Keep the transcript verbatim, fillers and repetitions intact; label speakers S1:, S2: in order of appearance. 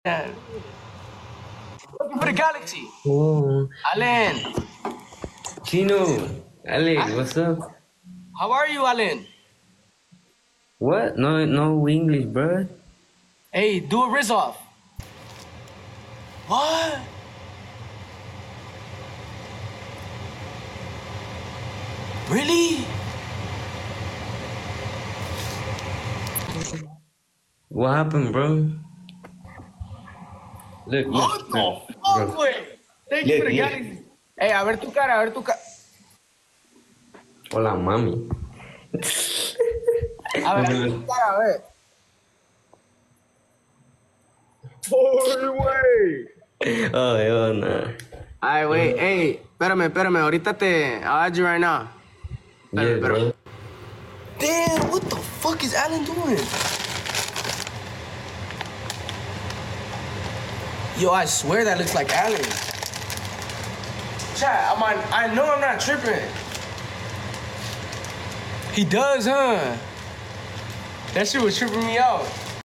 S1: Yeah. Looking for the galaxy.
S2: Oh,
S1: Alan.
S2: Chino, Alex,
S1: Ah,
S2: what's up?
S1: how are you, Alan?
S2: What? No, no English, bro.
S1: Hey, do a Riz off. What? Really?
S2: What happened, bro? Look, look,
S1: What
S2: bro,
S1: the
S2: bro.
S1: fuck, güey? Thank you for
S2: Look,
S1: the
S2: look.
S1: galaxy. Hey, a ver tu cara, a ver tu cara.
S2: Hola, mami.
S1: A ver, a ver tu cara, a ver. Ay, güey.
S2: Oh, hell nah.
S1: Ay, güey, hey, espérame, espérame, ahorita te. I'll add you right now.
S2: Yeah,
S1: Espérame, espérame.
S2: bro.
S1: Damn, what the fuck is Alan doing? Yo, I swear that looks like Alan. Chat, I'm on, I know I'm not tripping. He does, huh? That shit was tripping me out.